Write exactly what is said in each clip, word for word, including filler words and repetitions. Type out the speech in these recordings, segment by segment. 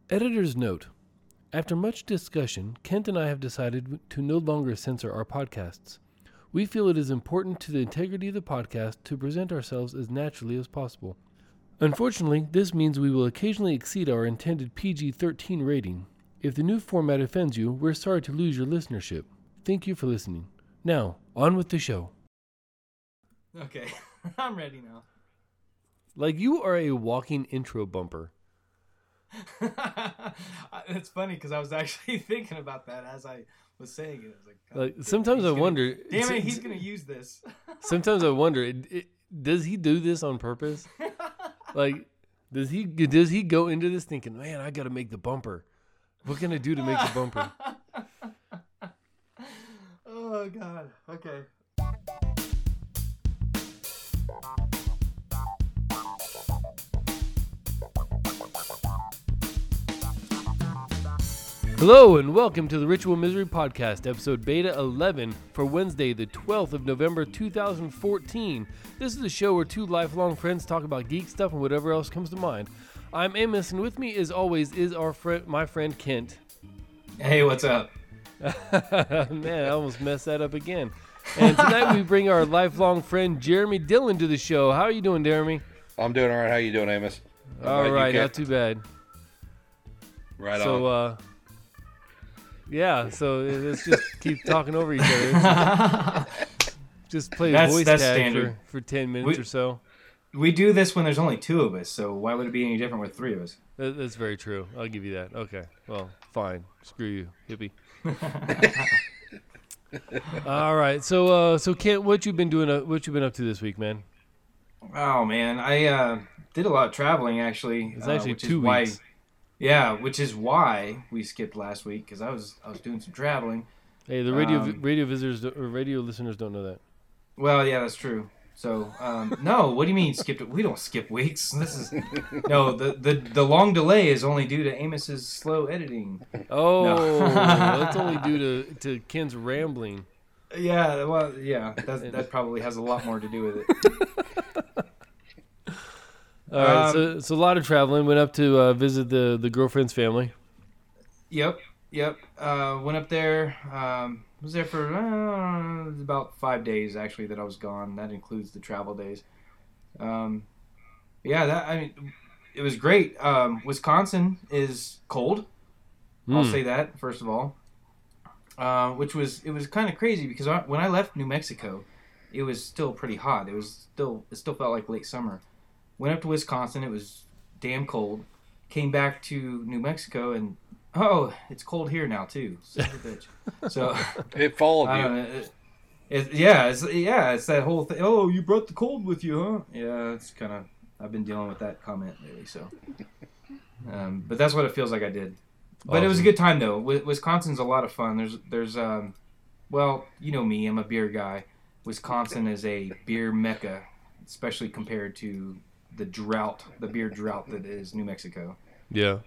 Editor's note. After much discussion, Kent and I have decided to no longer censor our podcasts. We feel it is important to the integrity of the podcast to present ourselves as naturally as possible. Unfortunately, this means we will occasionally exceed our intended P G thirteen rating. If the new format offends you, we're sorry to lose your listenership. Thank you for listening. Now, on with the show. Okay, I'm ready now. Like, you are a walking intro bumper. It's funny because I was actually thinking about that as I was saying it. I was like, God, Like sometimes I gonna, wonder. Damn it, he's gonna use this. Sometimes I wonder, it, it, does he do this on purpose? Like, does he does he go into this thinking, man, I got to make the bumper. What can I do to make the bumper? Oh God. Okay. Hello and welcome to the Ritual Misery Podcast, episode beta eleven for Wednesday, the twelfth of November, two thousand fourteen. This is the show where two lifelong friends talk about geek stuff and whatever else comes to mind. I'm Amos, and with me, as always, is our friend, my friend Kent. Hey, what's up? Man, I almost messed that up again. And tonight we bring our lifelong friend Jeremy Dillon to the show. How are you doing, Jeremy? I'm doing all right. How you doing, Amos? All right, not too bad. Right so, on. So, uh, yeah, so let's just keep talking over each other. Just play That's- voice that's tag standard. for, for ten minutes We- or so. We do this when there's only two of us, so why would it be any different with three of us? That, that's very true. I'll give you that. Okay, well, fine. Screw you, hippie. All right, so uh, so Kent, what you been doing? Uh, what you been up to this week, man? Oh man, I uh, did a lot of traveling actually. It's uh, actually which two is why, weeks. Yeah, which is why we skipped last week because I was I was doing some traveling. Hey, the radio Um, radio visitors or radio listeners don't know that. Well, yeah, that's true. So, um, no, what do you mean skipped? We don't skip weeks. This is no the, the the long delay is only due to Amos's slow editing. Oh, No. that's only due to, to Ken's rambling. Yeah, well, yeah, that that probably has a lot more to do with it. All right, Um, so so a lot of traveling. Went up to uh, visit the the girlfriend's family. Yep, yep. Uh, went up there. Um, was there for uh, about five days actually that I was gone. That includes the travel days. Um, yeah, that I mean, it was great. Um, Wisconsin is cold. I'll Mm. say that first of all. Uh, which was it was kind of crazy because I, when I left New Mexico, it was still pretty hot. It was still it still felt like late summer. Went up to Wisconsin. It was damn cold. Came back to New Mexico and oh, it's cold here now too. Son of a bitch. So It followed I you. don't know. It, it, yeah, it's yeah, it's that whole thing. Oh, you brought the cold with you, huh? Yeah, it's kind of. I've been dealing with that comment lately, so. Um, but that's what it feels like I did. But it was a Awesome. good time though. Wi- Wisconsin's a lot of fun. There's there's um, well, you know me, I'm a beer guy. Wisconsin is a beer mecca, especially compared to the drought, the beer drought that is New Mexico. Yeah.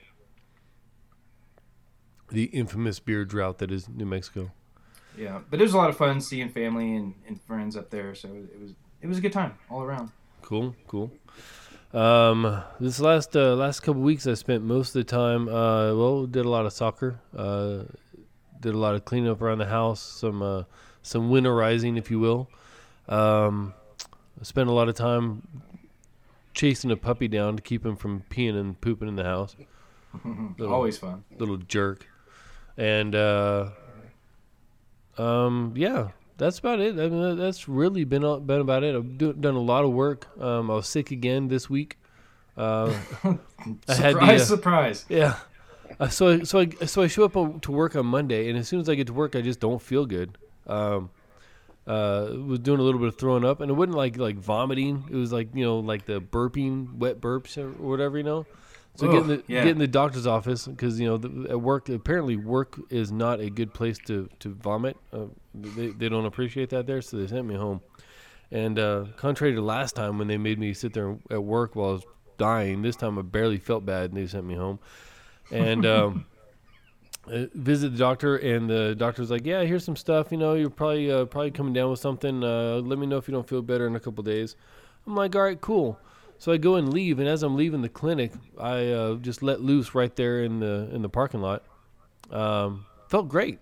The infamous beer drought that is New Mexico. Yeah, but it was a lot of fun seeing family and, and friends up there. So it was it was a good time all around. Cool, cool. Um, this last uh, last couple weeks, I spent most of the time. Uh, well, did a lot of soccer. Uh, did a lot of cleaning up around the house. Some uh, some winterizing, if you will. Um, I spent a lot of time chasing a puppy down to keep him from peeing and pooping in the house. Little- Always fun. Little jerk. And uh, um, yeah, that's about it. I mean, that's really been been about it. I've do, done a lot of work. Um, I was sick again this week. Uh, I had the, Surprise, uh, surprise. yeah. Uh, so I, so I so I show up on, to work on Monday, and as soon as I get to work, I just don't feel good. Um, uh, was doing a little bit of throwing up, and it wasn't like like vomiting. It was like you know like the burping, wet burps or whatever, you know. So Ugh, getting the yeah. getting the doctor's office because you know the, at work apparently work is not a good place to to vomit. Uh, they they don't appreciate that there, so they sent me home. And uh, contrary to last time when they made me sit there at work while I was dying, this time I barely felt bad and they sent me home. And um, uh, visit the doctor, and the doctor's like, "Yeah, here's some stuff. You know, you're probably uh, probably coming down with something. Uh, let me know if you don't feel better in a couple days." I'm like, "All right, cool." So I go and leave, and as I'm leaving the clinic, I uh, just let loose right there in the in the parking lot. Um, felt great.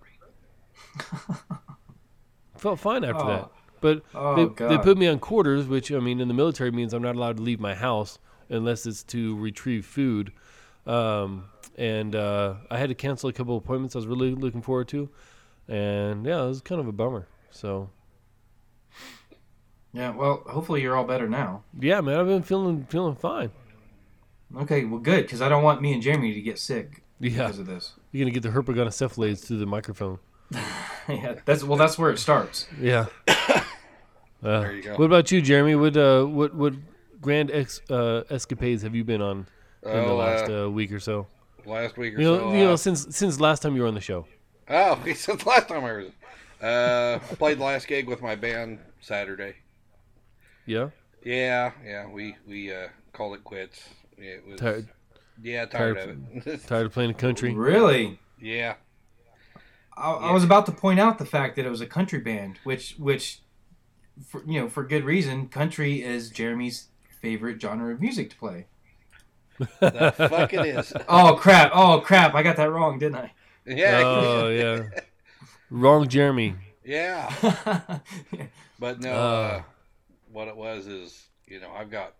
Felt fine after Oh. that. But Oh, they, God. they put me on quarters, which, I mean, in the military means I'm not allowed to leave my house unless it's to retrieve food. Um, and uh, I had to cancel a couple of appointments I was really looking forward to. And, yeah, it was kind of a bummer. So, Yeah, well, hopefully you're all better now. yeah, man, I've been feeling feeling fine. Okay, well, good, because I don't want me and Jeremy to get sick Yeah, because of this. you're going to get the herpagonocephalids through the microphone. Yeah, that's well, that's where it starts. Yeah. Uh, There you go. What about you, Jeremy? What uh, what what grand ex, uh, escapades have you been on in the Oh, last uh, uh, week or so? last week or You know, so. you know, uh, since since last time you were on the show. oh, since last time I was. Uh, I played the last gig with my band Saturday. Yeah. Yeah, yeah, we we uh, called it quits. It was Tired, yeah, tired, tired of it. tired of playing the country. Really? yeah, I, I Yeah. was about to point out the fact that it was a country band, which, which, for, you know, for good reason. Country is Jeremy's favorite genre of music to play. the fuck it is. Oh crap! Oh crap! I got that wrong, didn't I? Yeah, Oh yeah. Wrong, Jeremy. yeah. Yeah. But no, Uh. uh, what it was is, you know, I've got,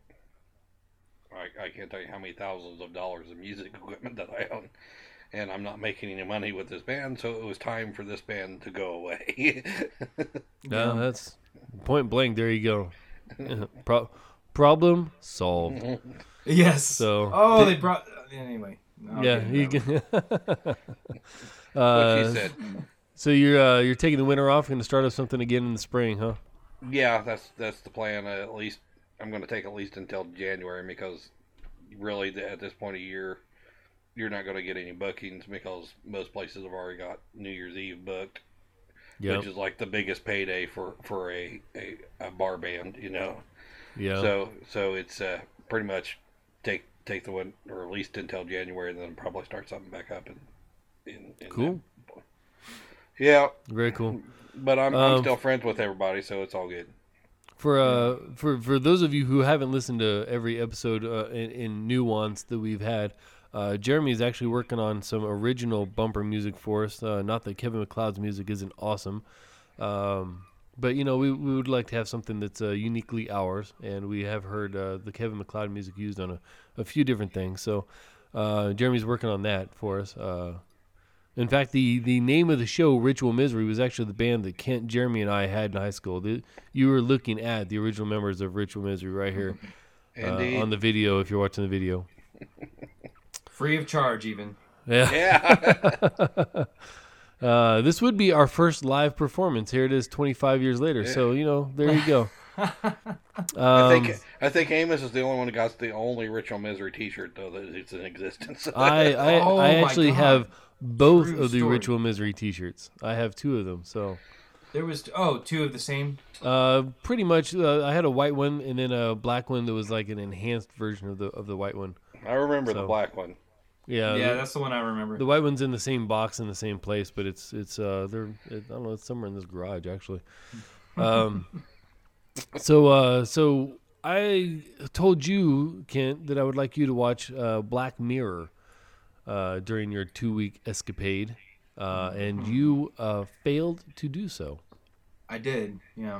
I, I can't tell you how many thousands of dollars of music equipment that I own, and I'm not making any money with this band, so it was time for this band to go away. No, that's point blank. There you go. Pro- problem solved. Yes. So- Oh, they brought. Anyway. I'll yeah. get You into that can, what uh, she said. So you're uh, you're taking the winter off, going to start up something again in the spring, huh? Yeah, that's that's the plan. Uh, at least I'm going to take at least until January, because really th- at this point of year, you're not going to get any bookings because most places have already got New Year's Eve booked, Yeah. which is like the biggest payday for for a, a, a bar band, you know. Yeah. So so it's uh, pretty much take take the one, or at least until January, and then probably start something back up. In, in, in Cool. that. Yeah, Very cool. but I'm Um, I'm still friends with everybody, so it's all good. For uh for for those of you who haven't listened to every episode uh, in, in nuance that we've had, uh, Jeremy is actually working on some original bumper music for us. Uh, not that Kevin MacLeod's music isn't awesome, um, but you know we, we would like to have something that's uh, uniquely ours, and we have heard uh, the Kevin MacLeod music used on a, a few different things. So uh, Jeremy's working on that for us. Uh, In fact, the, the name of the show, Ritual Misery, was actually the band that Kent, Jeremy, and I had in high school. The, you were looking at the original members of Ritual Misery right here uh, Indeed. on the video, if you're watching the video. Free of charge, even. Yeah. Yeah. Uh, this would be our first live performance. Here it is twenty-five years later. So, you know, there you go. I Um, think I think Amos is the only one who got the only Ritual Misery T-shirt though that is in existence. I, I, Oh I my actually God. have both True of the story. Ritual Misery t-shirts. I have two of them, so... There was oh two of the same. Uh, pretty much. Uh, I had a white one and then a black one that was like an enhanced version of the of the white one. I remember So- the black one. Yeah, yeah, the, that's the one I remember. the white one's in the same box in the same place, but it's it's uh they're it, I don't know, it's somewhere in this garage actually. Um, so uh so I told you, Kent, that I would like you to watch uh, Black Mirror uh, during your two week escapade, uh, and you uh, failed to do so. I did. Yeah.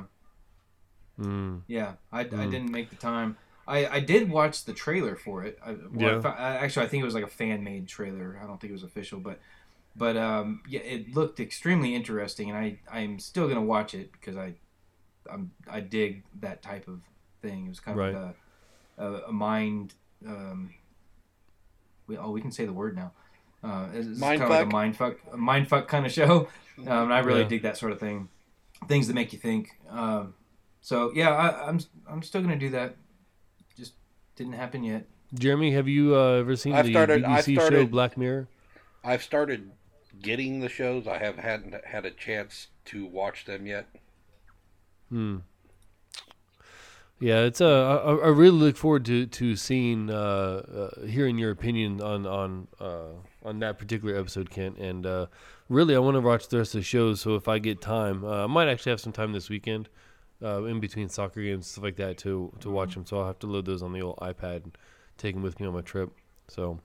Mm. Yeah. I, I Mm. didn't make the time. I, I did watch the trailer for it. I, well, Yeah. I fo- I- actually, I think it was like a fan made trailer. I don't think it was official, but but um, yeah, it looked extremely interesting, and I I'm still gonna watch it because I I'm I dig that type of thing. It was kind Right. of a, a, a mind. Um, we, oh, we can say the word now. Uh, it's it's Mind kind of like a fuck? mind fuck, a mind fuck kind of show. Um, and I really Yeah. dig that sort of thing. Things that make you think. Um, so yeah, I, I'm I'm still gonna do that. Just didn't happen yet. Jeremy, have you uh, ever seen I've the started- B B I've C show started- Black Mirror? I've started getting the shows. I have hadn't had a chance to watch them yet. Hmm. Yeah, it's uh, I, I really look forward to to seeing, uh, uh, hearing your opinion on on uh, on that particular episode, Kent. And uh, really, I want to watch the rest of the shows. So if I get time, uh, I might actually have some time this weekend. uh, in between soccer games, stuff like that, to to watch them. So I'll have to load those on the old iPad and take them with me on my trip. So,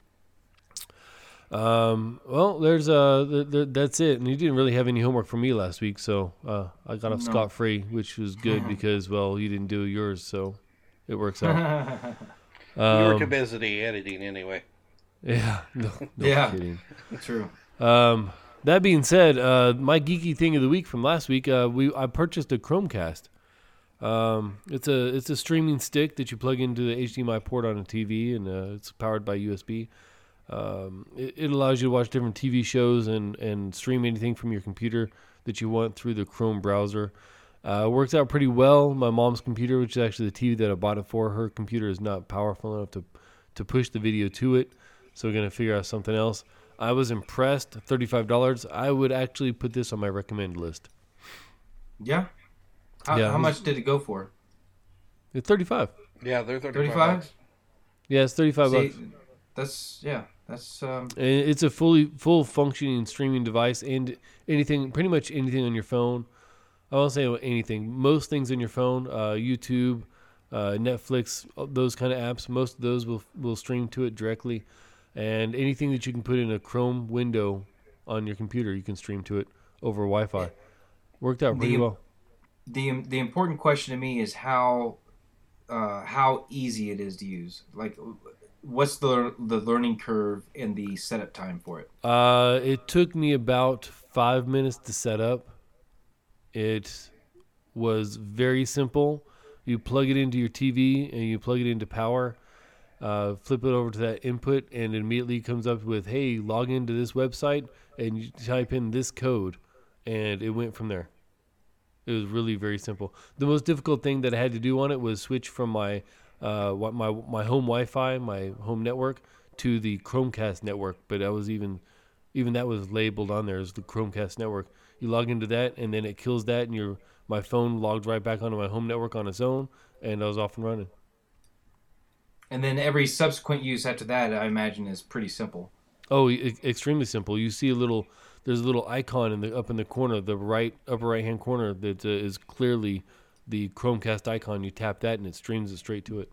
um, well, there's uh, th- th- that's it. And you didn't really have any homework for me last week, so uh, I got off No. scot free, which was good because well, you didn't do yours, so it works out. You were too Um, busy editing anyway. yeah, no, no Yeah. kidding. True. Um, that being said, uh, my geeky thing of the week from last week, uh, we I purchased a Chromecast. Um, it's a it's a streaming stick that you plug into the H D M I port on a T V, and uh, it's powered by U S B. Um, it, it allows you to watch different T V shows and, and stream anything from your computer that you want through the Chrome browser. Uh, it works out pretty well. My mom's computer, which is actually the T V that I bought it for, her computer is not powerful enough to to push the video to it, so we're gonna figure out something else. I was impressed. thirty-five dollars. I would actually put this on my recommend list. Yeah. How, Yeah, how it was- much did it go for? It's thirty-five. Yeah, they're thirty-five. thirty-five? bucks. Yeah, it's thirty-five See, bucks. that's yeah. That's um. And it's a fully full functioning streaming device, and anything, pretty much anything on your phone. I won't say anything. Most things on your phone, uh, YouTube, uh, Netflix, those kind of apps. Most of those will will stream to it directly, and anything that you can put in a Chrome window on your computer, you can stream to it over Wi-Fi. Worked out pretty The- well. the The important question to me is how uh, how easy it is to use. Like, what's the the learning curve and the setup time for it? Uh, it took me about five minutes to set up. It was very simple. You plug it into your T V and you plug it into power. Uh, flip it over to that input, and it immediately comes up with, "Hey, log into this website," and you type in this code, and it went from there. It was really very simple. The most difficult thing that I had to do on it was switch from my uh, what my my home Wi-Fi, my home network, to the Chromecast network. But I was even even that was labeled on there as the Chromecast network. You log into that, and then it kills that, and your my phone logged right back onto my home network on its own, and I was off and running. And then every subsequent use after that, I imagine, is pretty simple. Oh, e- extremely simple. You see a little. There's a little icon in the up in the corner, the right upper right hand corner, that uh, is clearly the Chromecast icon. You tap that, and it streams it straight to it.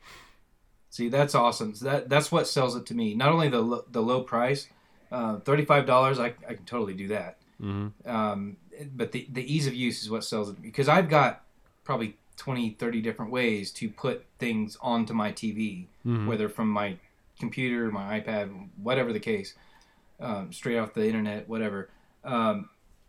See, that's awesome. So that that's what sells it to me. Not only the lo- the low price, uh, thirty-five dollars, I I can totally do that. Mm-hmm. Um, but the the ease of use is what sells it, because I've got probably twenty, thirty different ways to put things onto my T V, Mhm. whether from my computer, my iPad, whatever the case, um, straight off the internet, whatever. Um,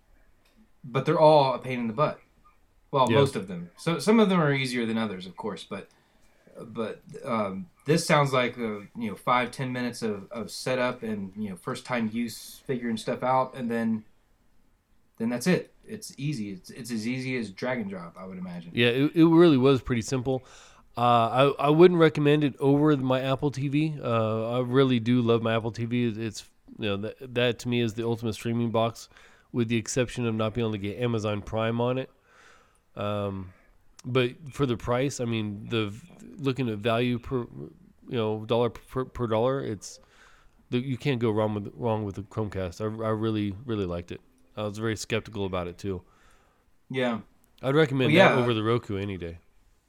but they're all a pain in the butt. Well, Yeah. most of them. So some of them are easier than others, of course, but but um, this sounds like a, you know five ten minutes of, of setup and you know first time use, figuring stuff out, and then then that's it. It's easy. It's it's as easy as drag and drop, I would imagine. Yeah, it, it really was pretty simple. Uh, I I wouldn't recommend it over my Apple T V. Uh, I really do love my Apple T V. It's, it's you know that that to me is the ultimate streaming box, with the exception of not being able to get Amazon Prime on it. Um, but for the price, I mean, the looking at value per you know dollar per, per dollar, it's the, you can't go wrong with wrong with the Chromecast. I I really really liked it. I was very skeptical about it too. Yeah. I'd recommend Well, yeah. that over the Roku any day.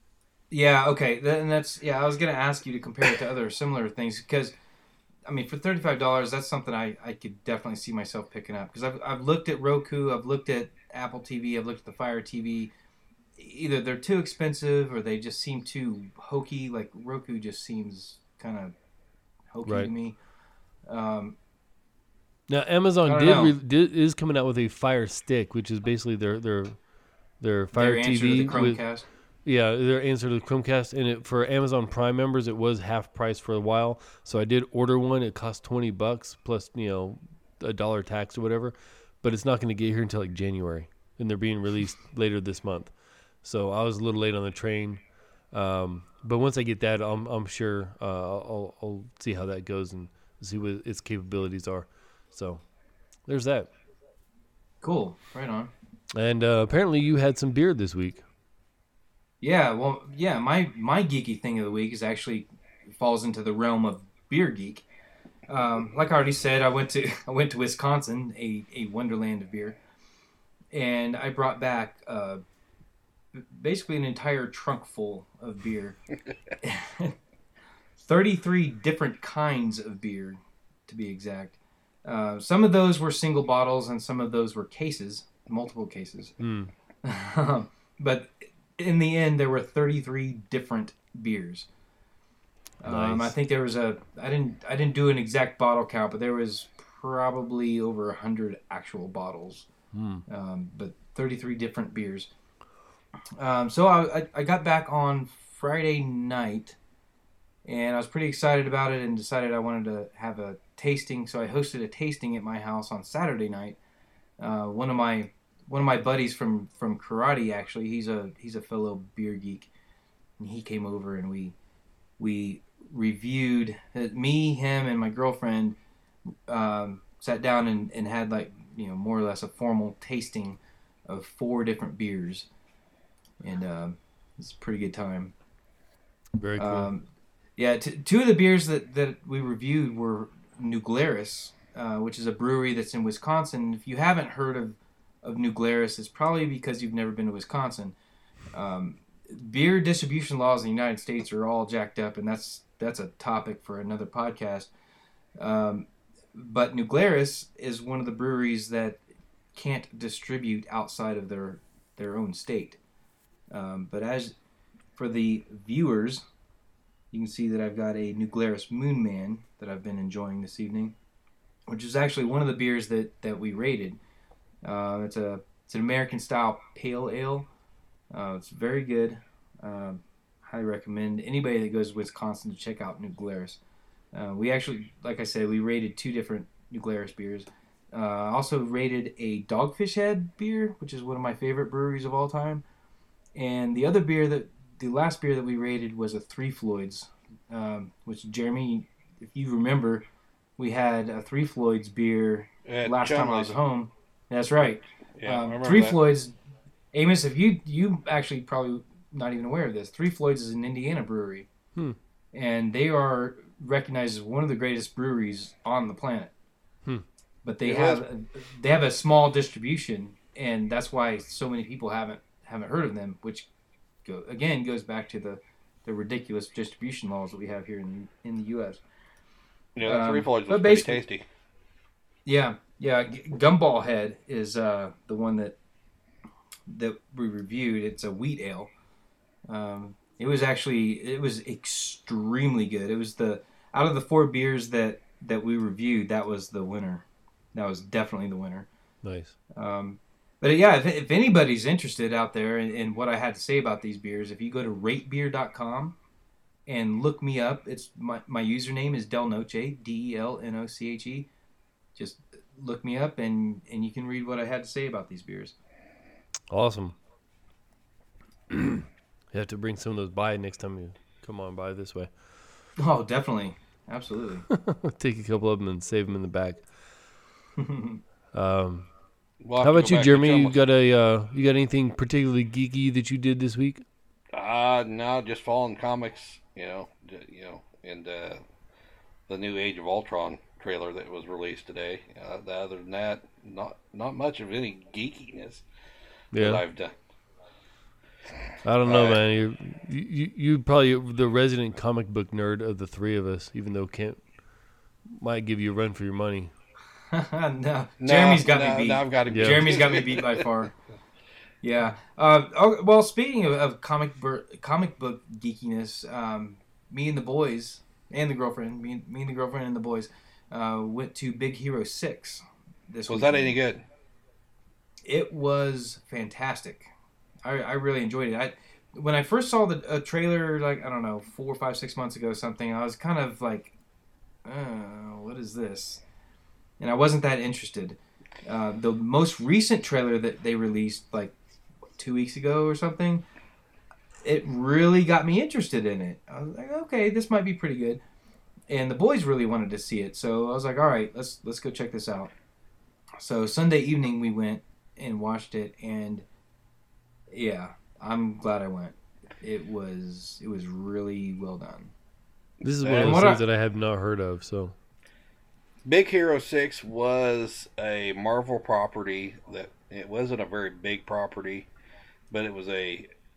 Yeah, okay. Then that's yeah. I was gonna ask you to compare it to other similar things, because, I mean, for thirty five dollars, that's something I, I could definitely see myself picking up. Because I've I've looked at Roku, I've looked at Apple T V, I've looked at the Fire T V. Either they're too expensive or they just seem too hokey. Like Roku just seems kind of hokey Right. to me. Um, Now I Amazon don't did, know. re- did is coming out with a Fire Stick, which is basically their their their Fire their T answer to V. the with, Chromecast. yeah, their answer to the Chromecast, and it, for Amazon Prime members, it was half price for a while. So I did order one. It cost twenty bucks plus you know a dollar tax or whatever, but it's not going to get here until like January, and they're being released later this month. So I was a little late on the train. Um, but once I get that, I'm I'm sure uh, I'll I'll see how that goes and see what its capabilities are. So there's that. Cool. Right on. And uh, apparently you had some beer this week. Yeah, well, yeah, my, my geeky thing of the week is actually falls into the realm of beer geek. Um, like I already said, I went to I went to Wisconsin, a, a wonderland of beer, and I brought back uh, basically an entire trunk full of beer. thirty-three different kinds of beer, to be exact. Uh, some of those were single bottles, and some of those were cases, multiple cases. Mm. But in the end, there were thirty-three different beers. Um, Nice. I think there was a. I didn't. I didn't do an exact bottle count, but there was probably over a hundred actual bottles. Mm. Um, but thirty-three different beers. Um, so I, I I got back on Friday night, and I was pretty excited about it, and decided I wanted to have a tasting. So I hosted a tasting at my house on Saturday night. Uh, one of my one of my buddies from, from karate, actually, he's a he's a fellow beer geek, and he came over and we we reviewed uh, me, him, and my girlfriend um, sat down and, and had like you know more or less a formal tasting of four different beers, and um, it's a pretty good time. Very cool. Um, yeah, t- two of the beers that, that we reviewed were New Glarus, uh, which is a brewery that's in Wisconsin. If you haven't heard of, of New Glarus, it's probably because you've never been to Wisconsin. Um, beer distribution laws in the United States are all jacked up, and that's that's a topic for another podcast. Um, but New Glarus is one of the breweries that can't distribute outside of their their own state. Um, but as for the viewers, you can see that I've got a New Glarus Moon Man that I've been enjoying this evening, which is actually one of the beers that, that we rated. Uh, it's a it's an American style pale ale. Uh, it's very good. Uh, highly recommend anybody that goes to Wisconsin to check out New Glarus. Uh, we actually, like I said, we rated two different New Glarus beers. Uh, also rated a Dogfish Head beer, which is one of my favorite breweries of all time. And the other beer that the last beer that we rated was a Three Floyds, um, which Jeremy, if you remember, we had a Three Floyds beer At last time I was Chumley's. home. That's right. Yeah, I um, remember Three that. Floyds, Amos, if you you actually probably not even aware of this, Three Floyds is an Indiana brewery, Hmm. and they are recognized as one of the greatest breweries on the planet. Hmm. But they It have a, they have a small distribution, and that's why so many people haven't haven't heard of them. Which, go, again, goes back to the, the ridiculous distribution laws that we have here in in the U S. Yeah, that Three um, Floyds but was pretty basically- tasty. Yeah, yeah. G- Gumball Head is uh, the one that that we reviewed. It's a wheat ale. Um, it was actually it was extremely good. It was the out of the four beers that that we reviewed, that was the winner. That was definitely the winner. Nice. Um, but yeah, if, if anybody's interested out there in, in what I had to say about these beers, if you go to rate beer dot com and look me up, it's my, my username is Del Noche, D E L N O C H E. Just look me up and, and you can read what I had to say about these beers. Awesome. You have to bring some of those by next time you come on by this way. Oh, definitely. Absolutely. Take a couple of them and save them in the back. Um, We'll have how to about go you, back to Jeremy? You Chumley's. got a uh, you got anything particularly geeky that you did this week? Uh, no, just following comics, you know, j- you know, and uh, the new Age of Ultron trailer that was released today. Uh, other than that, not not much of any geekiness that Yeah, I've done. I don't know, Uh, man. You're, you you you probably the resident comic book nerd of the three of us, even though Kent might give you a run for your money. no, No, Jeremy's got no, me beat. no, I've got to Yeah. Jeremy's got me beat by far. Yeah. Uh, oh, well, speaking of, of comic bur- comic book geekiness, um, me and the boys and the girlfriend, me, me and the girlfriend and the boys, uh, went to Big Hero Six. This Was that weekend. any good? It was fantastic. I, I really enjoyed it. I when I first saw the a trailer, like I don't know, four, five, six months ago, or something. I was kind of like, oh, what is this? And I wasn't that interested. Uh, the most recent trailer that they released, like two weeks ago or something, it really got me interested in it. I was like, okay, this might be pretty good. And the boys really wanted to see it, so I was like, all right, let's let's go check this out. So Sunday evening we went and watched it, and yeah, I'm glad I went. It was it was really well done. This is one And of those what things I- that I have not heard of. So Big Hero Six was a Marvel property that it wasn't a very big property, but it was a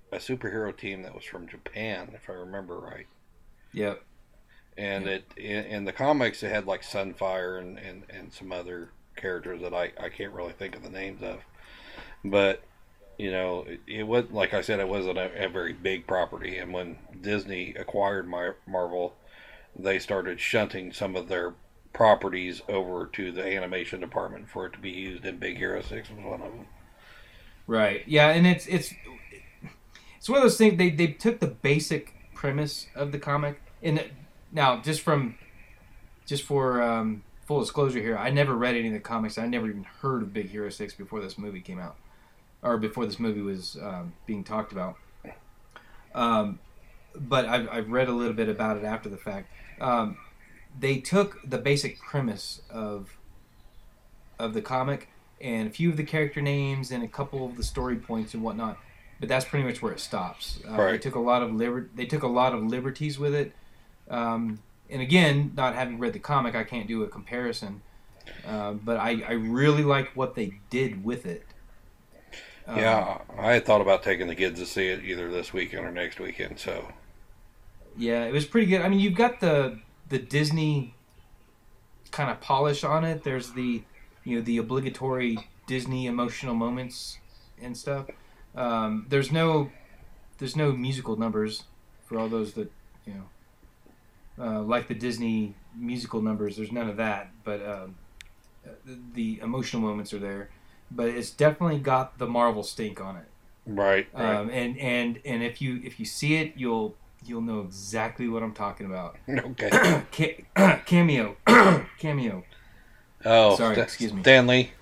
a superhero team that was from Japan, if I remember right. Yep. And it in, in the comics, it had like Sunfire and, and, and some other characters that I, I can't really think of the names of. But, you know, it, it was, like I said, it wasn't a, a very big property. And when Disney acquired my, Marvel, they started shunting some of their properties over to the animation department for it to be used in Big Hero six was one of them. Right. Yeah, and it's it's it's one of those things. They they took the basic premise of the comic, and now just from just for um, full disclosure here, I never read any of the comics. I never even heard of Big Hero six before this movie came out, or before this movie was um, being talked about. Um, but I've I've read a little bit about it after the fact. Um, they took the basic premise of of the comic and a few of the character names and a couple of the story points and whatnot, but that's pretty much where it stops. Uh, right. They took a lot of liber- They took a lot of liberties with it, um, and again, not having read the comic, I can't do a comparison. Uh, but I, I really like what they did with it. Um, yeah, I had thought about taking the kids to see it either this weekend or next weekend. So yeah, it was pretty good. I mean, you've got the the Disney kind of polish on it. There's the, you know, the obligatory Disney emotional moments and stuff. Um, there's no there's no musical numbers for all those that, you know, uh, like the Disney musical numbers. There's none of that, but um, the, the emotional moments are there. But it's definitely got the Marvel stink on it. right, right. Um, and, and and if you if you see it, you'll you'll know exactly what I'm talking about. Okay. Ca- cameo, cameo. Oh, Sorry, St- excuse me. Stanley.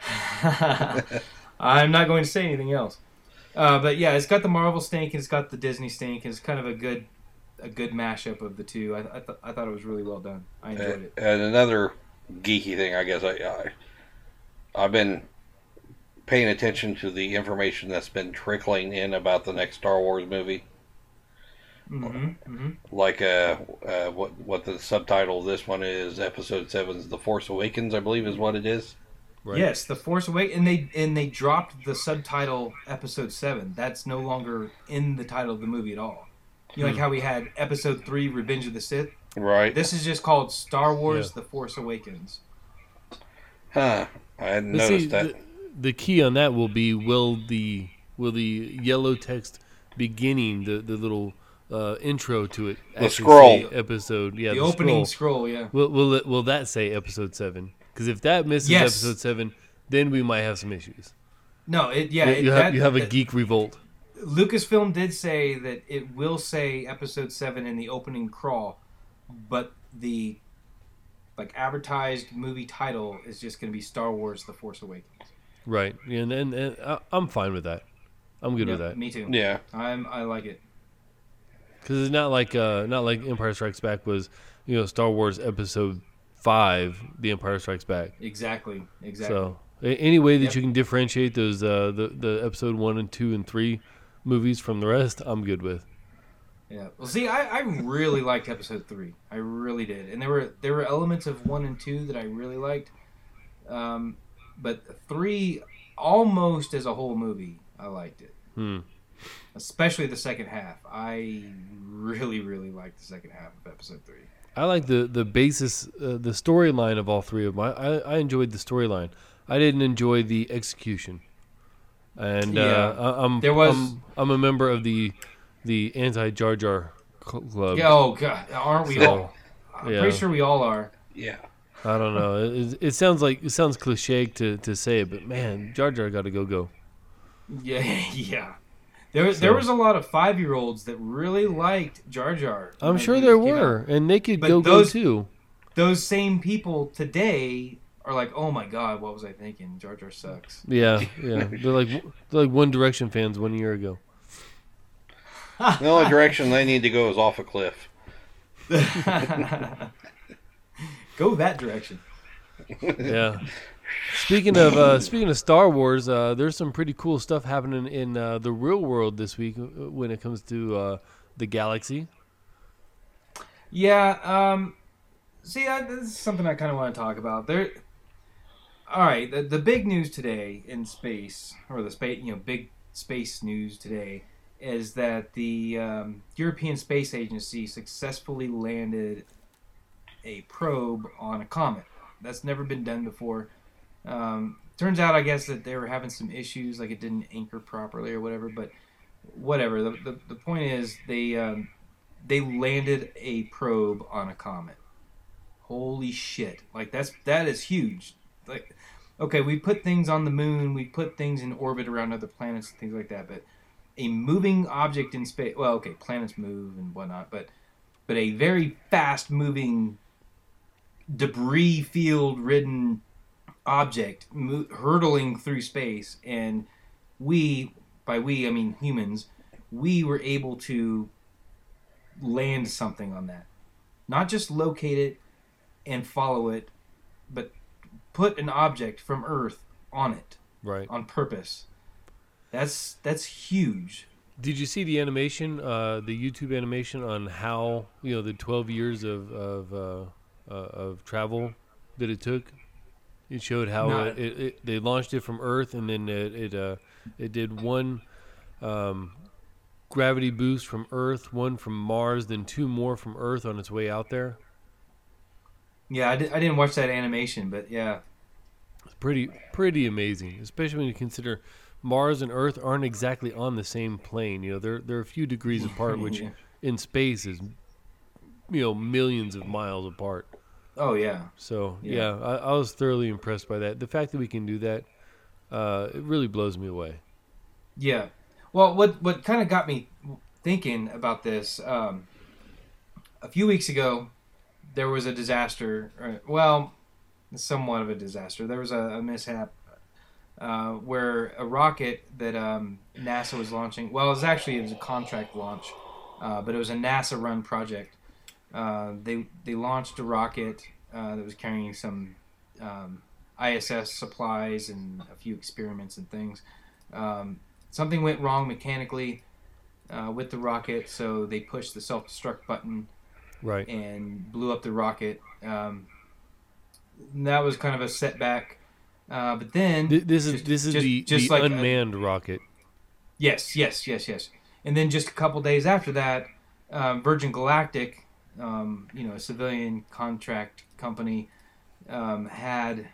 I'm not going to say anything else. Uh, but yeah, it's got the Marvel stink and it's got the Disney stink. And it's kind of a good a good mashup of the two. I I, th- I thought it was really well done. I enjoyed Uh, it. and another geeky thing, I guess, I, I I've been paying attention to the information that's been trickling in about the next Star Wars movie. Mm-hmm, mm-hmm. Like uh, uh, what what the subtitle of this one is, Episode Seven's The Force Awakens, I believe is what it is. Right. Yes, The Force Awakens, and they and they dropped the subtitle Episode Seven. That's no longer in the title of the movie at all. You know, like how we had Episode Three, Revenge of the Sith. Right. This is just called Star Wars: Yeah. The Force Awakens. Huh. I hadn't But noticed see, that. the, the key on that will be will the will the yellow text beginning the the little uh, intro to it The actually scroll. say episode yeah the, the opening scroll. scroll, yeah. Will will it, will that say episode seven? Because if that misses Yes. episode seven, then we might have some issues. No, it yeah. you, it, you have that- you have a that- geek revolt. Lucasfilm did say that it will say Episode Seven in the opening crawl, but the like advertised movie title is just going to be Star Wars: The Force Awakens. Right, and and, and I, I'm fine with that. I'm good Yep, with that Me too. Yeah. I'm. I like it. because it's not like uh not like Empire Strikes Back was, you know, Star Wars Episode Five, The Empire Strikes Back. Exactly. Exactly. So a- any way that Yep. you can differentiate those uh the the Episode One and Two and Three movies from the rest, I'm good with. Yeah. Well, see, I, I really liked Episode Three. I really did, and there were there were elements of one and two that I really liked, um, but three almost as a whole movie, I liked it. Hmm. Especially the second half. I really, really liked the second half of Episode Three. I like the the basis, uh, the storyline of all three of them. I, I, I enjoyed the storyline. I didn't enjoy the execution. And Yeah. uh, I, I'm There was- I'm, I'm a member of the the anti Jar Jar cl- club. Yeah, oh god, aren't we So, all? I'm yeah. pretty sure we all are. Yeah. I don't know. It, it sounds like it sounds cliche to, to say it, but man, Jar Jar got to go go. Yeah, yeah. There was there So- was a lot of five year olds that really liked Jar Jar. I'm when sure he there came out. were, and they could But go those- go too. Those same people today are like, oh my god, what was I thinking? Jar Jar sucks. Yeah, yeah. They're like they're like One Direction fans one year ago. The only direction they need to go is off a cliff. Go that direction. Yeah. Speaking of uh, speaking of Star Wars, uh, there's some pretty cool stuff happening in uh, the real world this week uh, when it comes to uh, the galaxy. Yeah. Um. See, I, this is something I kind of want to talk about. There. All right. The, the big news today in space, or the space, you know, big space news today, is that the um, European Space Agency successfully landed a probe on a comet. That's never been done before. Um, turns out, I guess, that they were having some issues, like it didn't anchor properly or whatever. But whatever. The the, the point is, they um, they landed a probe on a comet. Holy shit! Like that's that is huge. Like, okay, we put things on the moon, we put things in orbit around other planets and things like that, but a moving object in space. Well, okay, planets move and whatnot, but but a very fast moving, debris field ridden object mo- hurtling through space, and we, by we I mean humans, we were able to land something on that, not just locate it and follow it, but put an object from Earth on it, right, on purpose. That's that's huge. Did you see the animation, uh, the YouTube animation on how, you know, the twelve years of of uh, uh, of travel that it took? It showed how No. it, it, it they launched it from Earth, and then it it, uh, it did one um, gravity boost from Earth, one from Mars, then two more from Earth on its way out there. Yeah, I, di- I didn't watch that animation, but yeah. It's pretty pretty amazing, especially when you consider Mars and Earth aren't exactly on the same plane. You know, they're they're a few degrees apart, which Yeah. in space is, you know, millions of miles apart. Oh yeah. So Yeah. yeah, I, I was thoroughly impressed by that. The fact that we can do that, uh, it really blows me away. Yeah. Well, what what kind of got me thinking about this? Um, a few weeks ago, there was a disaster. Or, well, somewhat of a disaster. There was a, a mishap uh, where a rocket that um, NASA was launching. Well, it was actually it was a contract launch, uh, but it was a NASA-run project. Uh, they they launched a rocket uh, that was carrying some um, I S S supplies and a few experiments and things. Um, something went wrong mechanically uh, with the rocket, so they pushed the self-destruct button Right. and blew up the rocket. Um, and that was kind of a setback. Uh, but then Th- This is just- this is just- the, just the like a- unmanned rocket. Yes, yes, yes, yes. And then just a couple days after that, um, Virgin Galactic, um, you know, a civilian contract company, um, had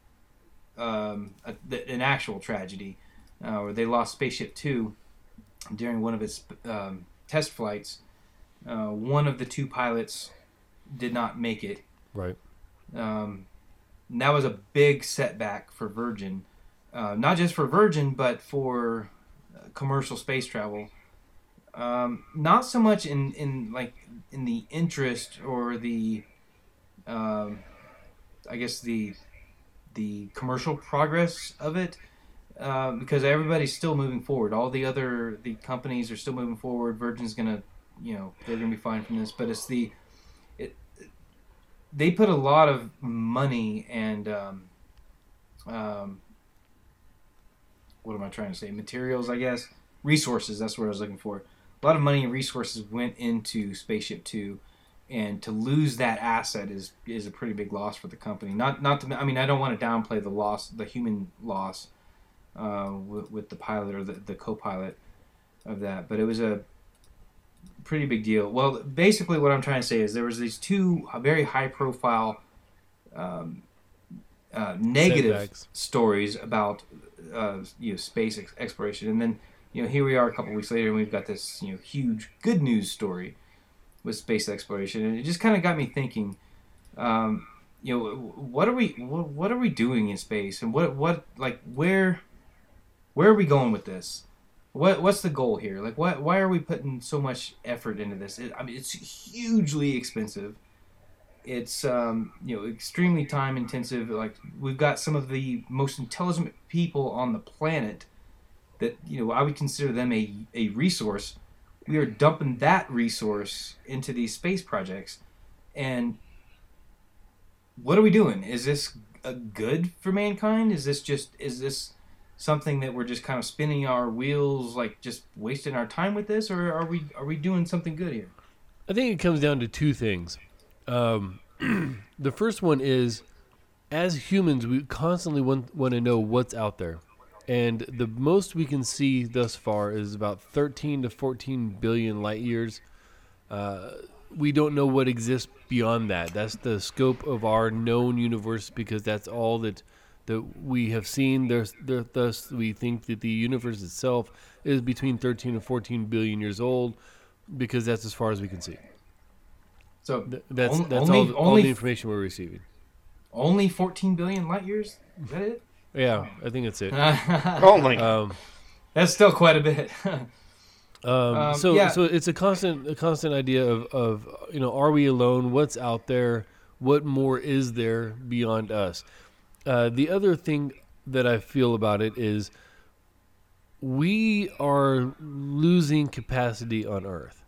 um, a, an actual tragedy uh, where they lost Spaceship Two during one of its um, test flights. Uh, one of the two pilots did not make it. Right. Um, and that was a big setback for Virgin, uh, not just for Virgin, but for uh, commercial space travel. Um, not so much in, in like in the interest or the, um, I guess the the commercial progress of it, uh, because everybody's still moving forward. All the other the companies are still moving forward. Virgin's gonna, you know, they're gonna be fine from this. But it's the it they put a lot of money and um, um, what am I trying to say? Materials, I guess. Resources. That's what I was looking for. A lot of money and resources went into Spaceship Two, and to lose that asset is is a pretty big loss for the company. Not not to. I mean, I don't want to downplay the loss, the human loss, uh, with, with the pilot or the, the co-pilot of that, but it was a pretty big deal. Well, basically, what I'm trying to say is there was these two very high-profile, um, uh, negative Setbacks. stories about uh, you know space ex- exploration, and then you know here we are a couple weeks later, and we've got this you know huge good news story with space exploration, and it just kind of got me thinking. Um, you know, what are we what, what are we doing in space, and what what like where where are we going with this? What what's the goal here? Like, what why are we putting so much effort into this? It, I mean, it's hugely expensive. It's um, you know extremely time intensive. Like, we've got some of the most intelligent people on the planet that you know I would consider them a a resource. We are dumping that resource into these space projects, and what are we doing? Is this a good for mankind? Is this just is this something that we're just kind of spinning our wheels, like just wasting our time with this, or are we are we doing something good here? I think it comes down to two things. Um, the first one is, as humans, we constantly want, want to know what's out there. and the most we can see thus far is about thirteen to fourteen billion light years. Uh, we don't know what exists beyond that. That's the scope of our known universe, because that's all that that we have seen. There's, there, thus, we think that the universe itself is between thirteen and fourteen billion years old, because that's as far as we can see. So Th- that's only, that's only, all, the, all only, the information we're receiving. Only fourteen billion light years? Is that it? Yeah, I think that's it. Only. Um, That's still quite a bit. Um, Um, so, yeah. so it's a constant, a constant idea of, of, you know, are we alone? What's out there? What more is there beyond us? Uh, the other thing that I feel about it is we are losing capacity on Earth.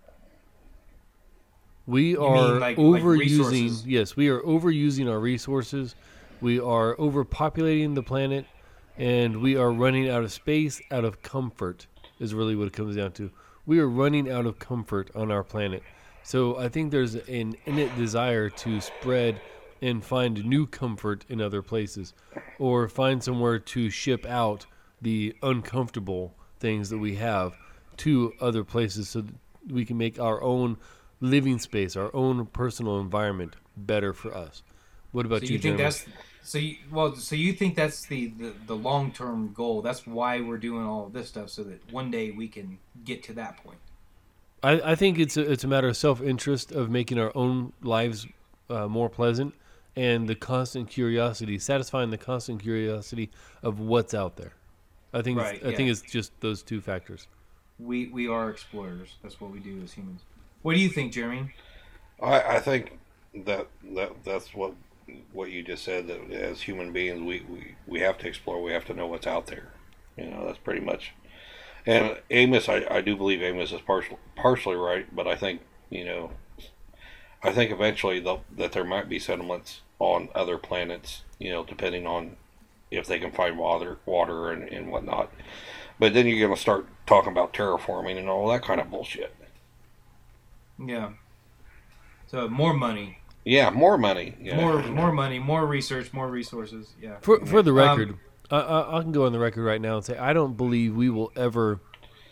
We You are mean like- like overusing. resources? Yes, we are overusing our resources. We are overpopulating the planet, and we are running out of space, out of comfort. Is really what it comes down to. We are running out of comfort on our planet. So I think there's an innate desire to spread and find new comfort in other places, or find somewhere to ship out the uncomfortable things that we have to other places, so that we can make our own living space, our own personal environment better for us. What about So you, you think Jeremy? that's so you, well? So you think that's the, the, the long term goal? That's why we're doing all of this stuff, so that one day we can get to that point. I, I think it's a, it's a matter of self-interest, of making our own lives uh, more pleasant, and the constant curiosity, satisfying the constant curiosity of what's out there. I think Right, it's, I yeah. think it's just those two factors. We we are explorers. That's what we do as humans. What do you think, Jeremy? I, I think that, that that's what what you just said, that as human beings we, we, we have to explore, we have to know what's out there. You know, that's pretty much. And Amos, I, I do believe Amos is partial, partially right, but I think, you know, I think eventually they'll, that there might be settlements on other planets, you know, depending on if they can find water, water and, and whatnot. But then you're going to start talking about terraforming and all that kind of bullshit. Yeah. So more money, Yeah, more money. Yeah. more more money, more research, more resources. Yeah. For for the Um, record, I, I, I can go on the record right now and say I don't believe we will ever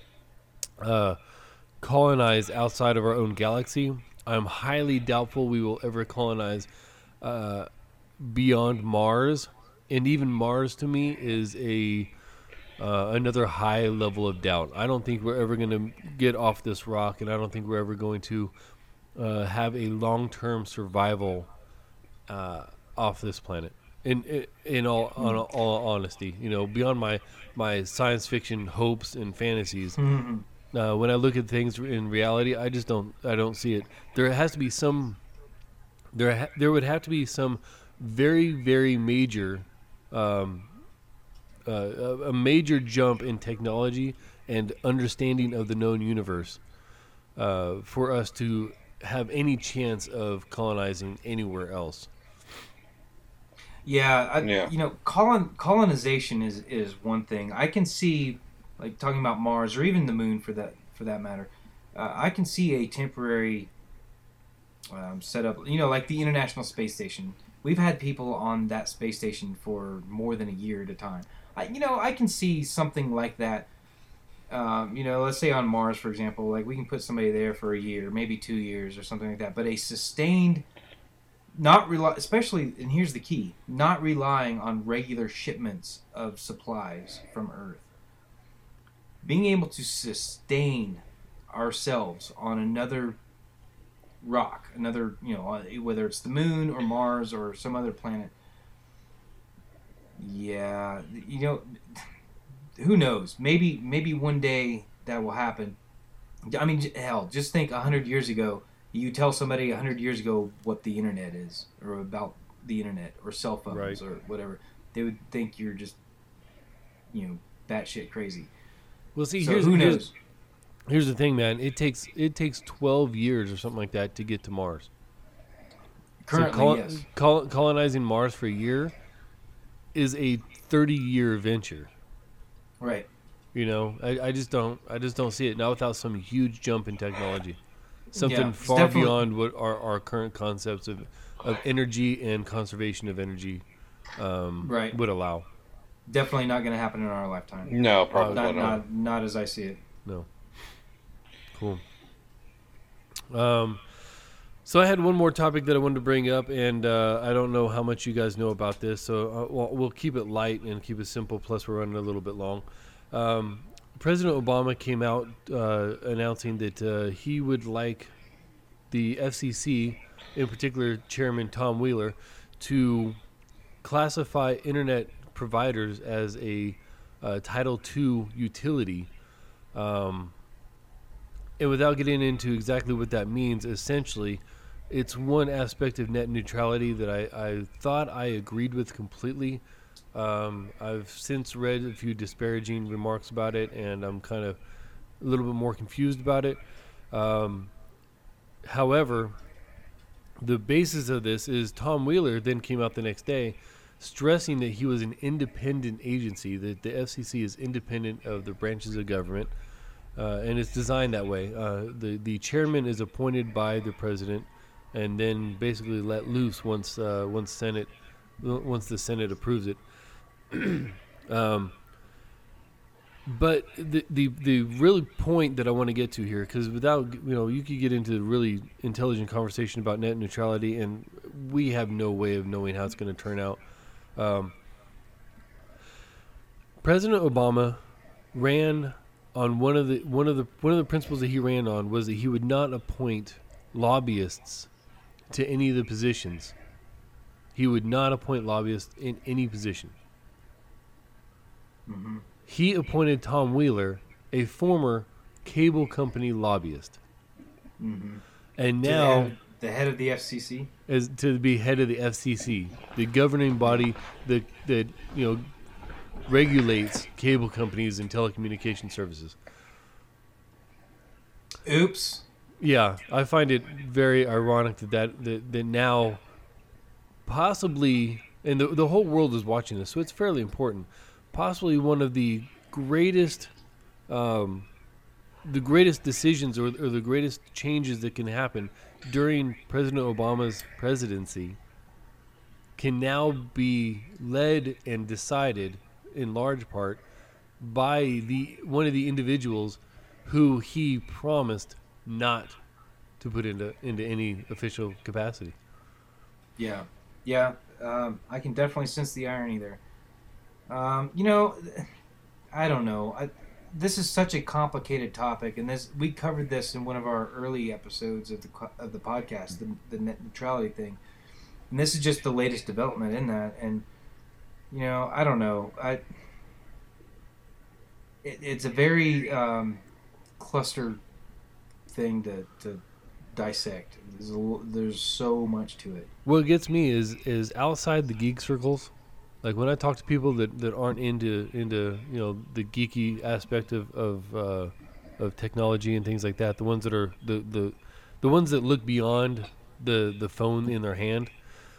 uh, colonize outside of our own galaxy. I'm highly doubtful we will ever colonize uh, beyond Mars, and even Mars to me is a uh, another high level of doubt. I don't think we're ever going to get off this rock, and I don't think we're ever going to uh, have a long-term survival uh, off this planet. In in, in all, on all honesty, you know, beyond my my science fiction hopes and fantasies. Mhm. Uh, when I look at things in reality, I just don't. I don't see it. There has to be some. There, ha- there would have to be some very, very major, um, uh, a a major jump in technology and understanding of the known universe, uh, for us to have any chance of colonizing anywhere else. Yeah, I, Yeah. you know, colon colonization is is one thing. I can see, like talking about Mars or even the Moon for that for that matter. Uh, I can see a temporary um, setup. You know, like the International Space Station. We've had people on that space station for more than a year at a time. I, you know, I can see something like that. Um, you know, let's say on Mars, for example, like we can put somebody there for a year, maybe two years or something like that. But a sustained, not rely, especially, and here's the key: not relying on regular shipments of supplies from Earth. Being able to sustain ourselves on another rock, another, you know, whether it's the Moon or Mars or some other planet. Yeah, you know, who knows? Maybe, maybe one day that will happen. I mean, j- hell, just think a hundred years ago. You tell somebody a hundred years ago what the internet is, or about the internet, or cell phones, Right. or whatever, they would think you're just, you know, batshit crazy. Well, see, So here's, who here's knows? here's the thing, man. It takes it takes twelve years or something like that to get to Mars. Currently, so col- yes. col- colonizing Mars for a year is a thirty-year venture. Right. You know, I, I just don't I just don't see it, not without some huge jump in technology, something Yeah, it's far definitely- beyond what our, our current concepts of of energy and conservation of energy um, Right. would allow. definitely not going to happen in our lifetime. No, probably not, not. not. Not as I see it. No. Cool. Um, so I had one more topic that I wanted to bring up, and uh, I don't know how much you guys know about this, so uh, we'll, we'll keep it light and keep it simple, plus we're running a little bit long. Um, President Obama came out uh, announcing that uh, he would like the F C C, in particular Chairman Tom Wheeler, to classify internet providers as a uh, Title two utility. Um, and without getting into exactly what that means, essentially, it's one aspect of net neutrality that I, I thought I agreed with completely. Um, I've since read a few disparaging remarks about it, and I'm kind of a little bit more confused about it. Um, however, the basis of this is Tom Wheeler then came out the next day stressing that he was an independent agency, that the F C C is independent of the branches of government, uh, and it's designed that way. Uh, the, the chairman is appointed by the president and then basically let loose once uh, once Senate once the Senate approves it. um, but the, the the really point that I want to get to here, because without, you know, you could get into really intelligent conversation about net neutrality, and we have no way of knowing how it's going to turn out. Um, President Obama ran on one of the one of the one of the principles that he ran on was that he would not appoint lobbyists to any of the positions. He would not appoint lobbyists in any position. Mm-hmm. He appointed Tom Wheeler, a former cable company lobbyist, Mm-hmm. and To now the, head, the head of the F C C. as to be head of the F C C, the governing body that that you know regulates cable companies and telecommunication services. Oops. Yeah, I find it very ironic that that, that, that now possibly, and the the whole world is watching this, so it's fairly important. Possibly one of the greatest, um, the greatest decisions or, or the greatest changes that can happen during President Obama's presidency can now be led and decided in large part by the one of the individuals who he promised not to put into into any official capacity. Yeah. Yeah. Um, I can definitely sense the irony there. Um, you know, I don't know. I, this is such a complicated topic, and this we covered this in one of our early episodes of the of the podcast, the, the net neutrality thing. And this is just the latest development in that. And you know, I don't know. I it, it's a very um, cluster thing to, to dissect. There's a, there's so much to it. What gets me is is outside the geek circles. Like when I talk to people that, that aren't into into you know the geeky aspect of of, uh, of technology and things like that, the ones that are the, the the ones that look beyond the the phone in their hand,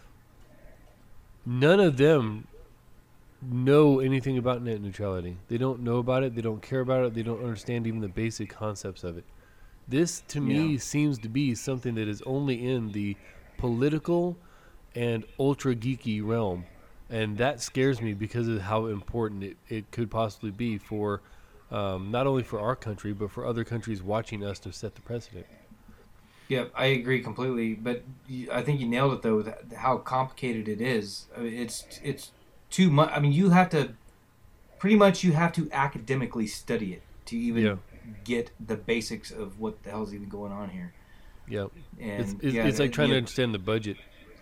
none of them know anything about net neutrality. They don't know about it. They don't care about it. They don't understand even the basic concepts of it. This to me Yeah. seems to be something that is only in the political and ultra geeky realm. And that scares me because of how important it, it could possibly be for um, not only for our country, but for other countries watching us to set the precedent. Yeah, I agree completely. But you, I think you nailed it though, with how complicated it is. I mean, it's it's too much. I mean, you have to pretty much you have to academically study it to even Yeah. get the basics of what the hell's even going on here. Yeah, And it's, it's, yeah, it's like the- trying to yeah, understand the budget.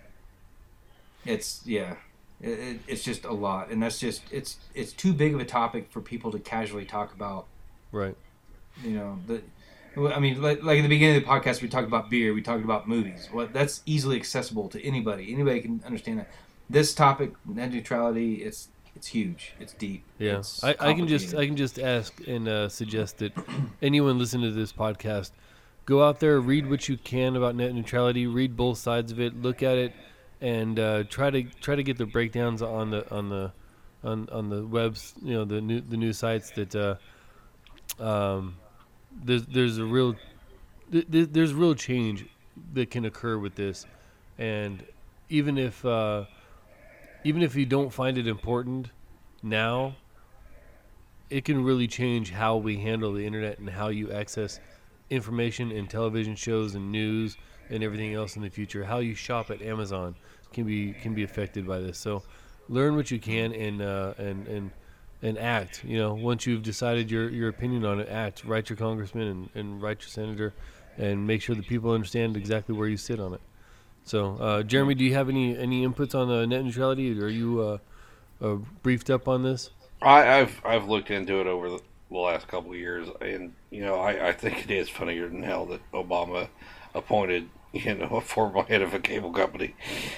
It's yeah, it, it, it's just a lot, and that's just it's it's too big of a topic for people to casually talk about. Right. You know, the I mean, like, like at the beginning of the podcast, we talked about beer, we talked about movies. Well, that's easily accessible to anybody. Anybody can understand that. This topic, net neutrality, it's it's huge. It's deep. Yeah, It's I, I can just complicated. I can just ask and uh, suggest that anyone listening to this podcast go out there, read what you can about net neutrality, read both sides of it, look at it, and uh, try to try to get the breakdowns on the on the on, on the webs, you know, the new the news sites that uh, um, there's there's a real th- th- there's real change that can occur with this, and even if uh, even if you don't find it important, now, it can really change how we handle the internet and how you access information and television shows and news and everything else in the future. How you shop at Amazon can be can be affected by this. So learn what you can and uh, and and and act. You know, once you've decided your, your opinion on it, act. Write your congressman and, and write your senator, and make sure that people understand exactly where you sit on it. So, uh, Jeremy, do you have any, any inputs on uh, net neutrality? Are you uh, uh, briefed up on this? I, I've I've looked into it over the, the last couple of years, and you know I, I think it is funnier than hell that Obama appointed you know a former head of a cable company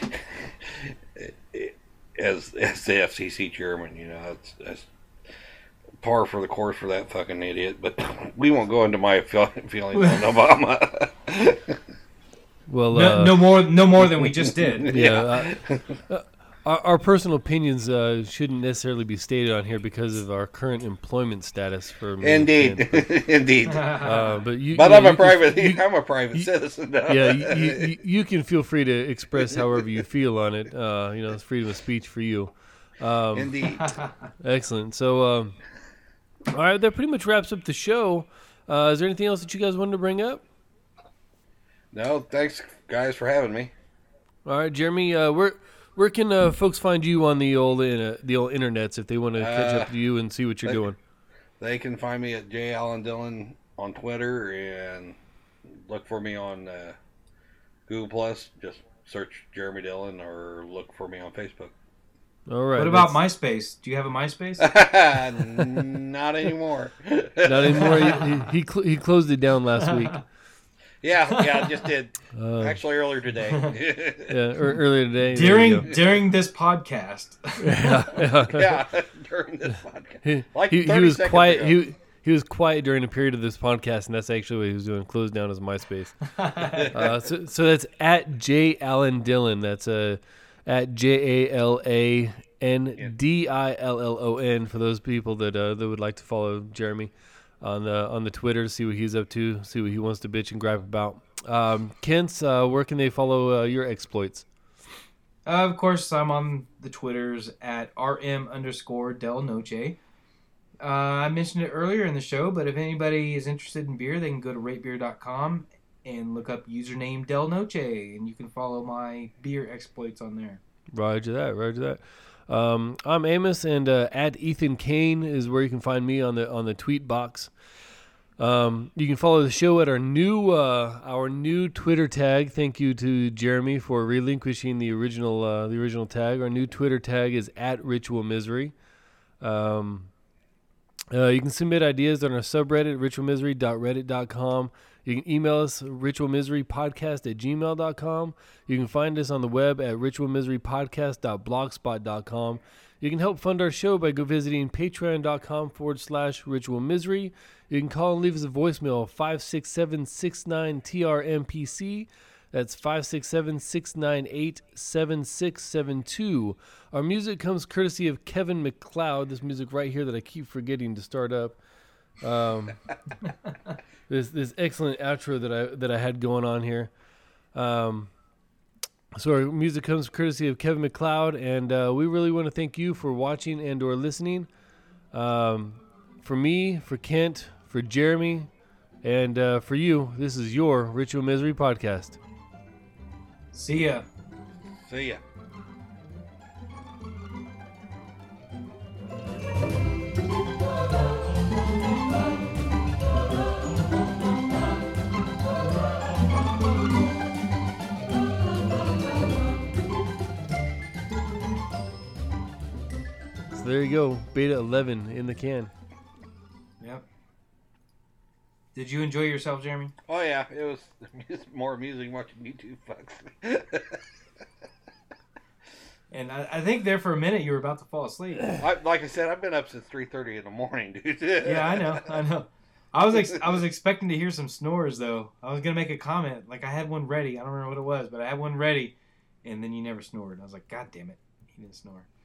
as as the F C C chairman. You know that's, that's par for the course for that fucking idiot. But we won't go into my feelings on Obama. Well, no, uh, no more, no more than we just did. Yeah. Uh, uh, our, our personal opinions uh, shouldn't necessarily be stated on here because of our current employment status. For me and indeed, Kent, but, indeed. Uh, but you, but you I'm know, a private. Can, you, I'm a private you, citizen. Yeah, you, you, you can feel free to express however you feel on it. Uh, you know, it's freedom of speech for you. Um, Indeed. Excellent. So, um, all right, that pretty much wraps up the show. Uh, is there anything else that you guys wanted to bring up? No, thanks guys for having me. All right, Jeremy, uh, where where can uh, folks find you on the old uh, the old internets if they want to catch Uh, up to you and see what you're they, doing? They can find me at J Allen Dillon on Twitter and look for me on uh, Google Plus. Just search Jeremy Dillon or look for me on Facebook. All right. What about MySpace? Do you have a MySpace? Not anymore. Not anymore. He he, he, cl- he closed it down last week. Yeah, yeah, I just did. Uh, Actually, earlier today. Yeah, er, earlier today. During during this podcast. yeah, yeah. Yeah, during this podcast. He, Like he, he thirty was seconds quiet. ago. He he was quiet during a period of this podcast, and that's actually what he was doing. Closed down his MySpace. uh, so so that's at J Allen Dillon. That's uh, at J A L A N D I L L O N for those people that uh, that would like to follow Jeremy on the on the Twitter to see what he's up to, see what he wants to bitch and gripe about. Um, Kent, uh, where can they follow uh, your exploits? Uh, of course, I'm on the Twitters at rm underscore del noche. Uh, I mentioned it earlier in the show, but if anybody is interested in beer, they can go to rate beer dot com and look up username Del Noche, and you can follow my beer exploits on there. Roger that, roger that. Um, I'm Amos, and uh, at Ethan Kane is where you can find me on the on the tweet box. Um, you can follow the show at our new uh, our new Twitter tag. Thank you to Jeremy for relinquishing the original uh, the original tag. Our new Twitter tag is at Ritual Misery. Um, uh, you can submit ideas on our subreddit, ritual misery dot reddit dot com. You can email us, ritualmiserypodcast at gmail dot com. You can find us on the web at ritualmiserypodcast dot blogspot dot com. You can help fund our show by go visiting patreon.com forward slash ritualmisery. You can call and leave us a voicemail, five six seven, six nine T R M P C. That's five six seven, six nine eight, seven six seven two. Our music comes courtesy of Kevin MacLeod. This music right here that I keep forgetting to start up. Um, this this excellent outro that I that I had going on here. Um, so our music comes courtesy of Kevin MacLeod, and uh, we really want to thank you for watching and or listening. Um, for me, for Kent, for Jeremy, and uh, for you, this is your Ritual Misery Podcast. See ya. See ya. So there you go, Beta eleven in the can. Yep. Did you enjoy yourself, Jeremy? Oh yeah, it was more amusing watching YouTube fucks. And I, I think there for a minute you were about to fall asleep. I, like I said, I've been up since three thirty in the morning, dude. Yeah, I know, I know. I was ex- I was expecting to hear some snores though. I was gonna make a comment, like I had one ready. I don't remember what it was, but I had one ready, and then you never snored. I was like, God damn it, he didn't snore.